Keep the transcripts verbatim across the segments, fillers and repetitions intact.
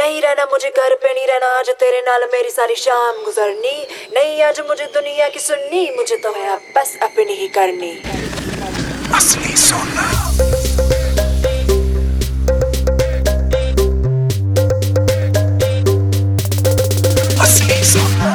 नहीं रहना मुझे घर पे नहीं रहना, आज तेरे नाल मेरी सारी शाम गुजरनी। नहीं आज मुझे दुनिया की सुननी, मुझे तो है अब बस अपनी ही करनी। असली सोना असली सोना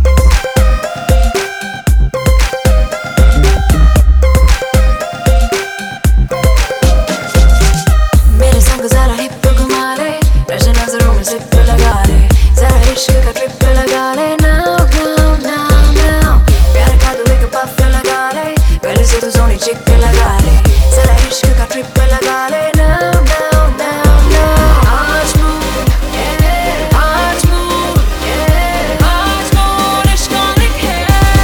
मेरे संग जरा हिप घुमा ले, नशे नजरों में जिप लगा ले, जरा इश्क का ट्रिप लगा ले। Now now now now प्यार का तू एक पफ लगा ले, पहले से तू सोनी चिक लगा ले, जरा इश्क का ट्रिप लगा ले। Now now now now आज मूड yeah आज मूड yeah आज मूड इश्क लिखे,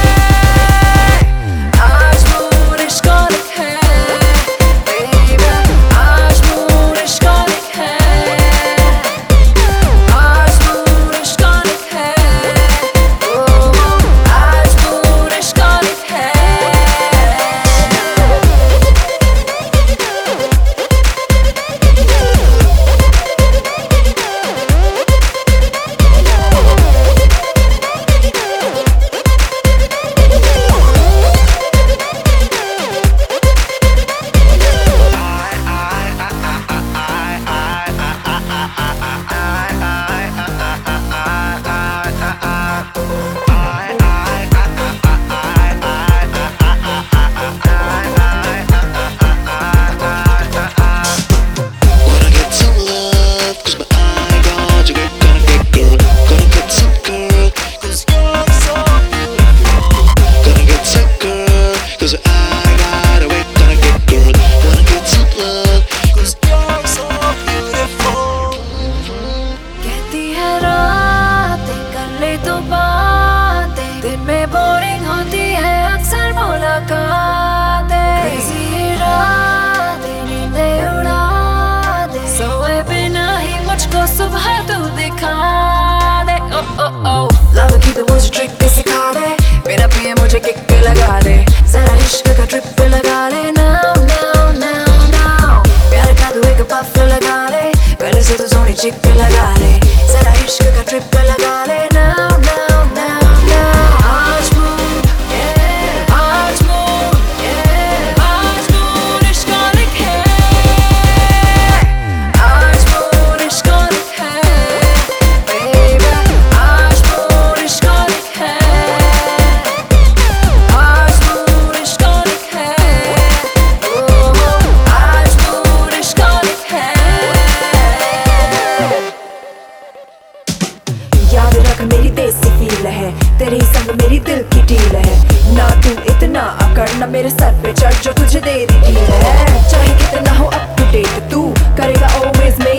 आज मूड इश्क लिखे baby, आज मूड इश्क लिखे, आज मूड इश्क लिखे, oh आज मूड इश्क लिखे। कहती है रातें कर ले तो बातें, दिन में बोरिंग होती है अक्सर मुलाकातें। Crazy इरादे नींदें उड़ा दे, सोए बिना ही मुझको सुबह तू दिखा दे। Oh oh oh लव की तो मुझे ट्रिक सिखा दे, मेरा पिए मुझे किक लगा दे, जरा इश्क का ट्रिप लगा ले। Now now now now प्यार का तू एक पफ लगा ले, पहले से तू सोनी चिक लगा ले, जरा इश्क का ट्रिप लगा ले। Now now now now आज मूड yeah आज मूड yeah आज मूड इश्क लिखे, आज मूड इश्क लिखे baby, आज मूड इश्क लिखे, आज मूड इश्क लिखे, oh आज मूड इश्क लिखे। याद रख मेरी देसी फील है, तेरे ही संग मेरी दिल की डील है, ना तू इतना अकड़ ना मेरे सर पे चढ़ जो तुझे दे दी डील है। चाहे कितना हो अप टू डेट तू करेगा ऑलवेज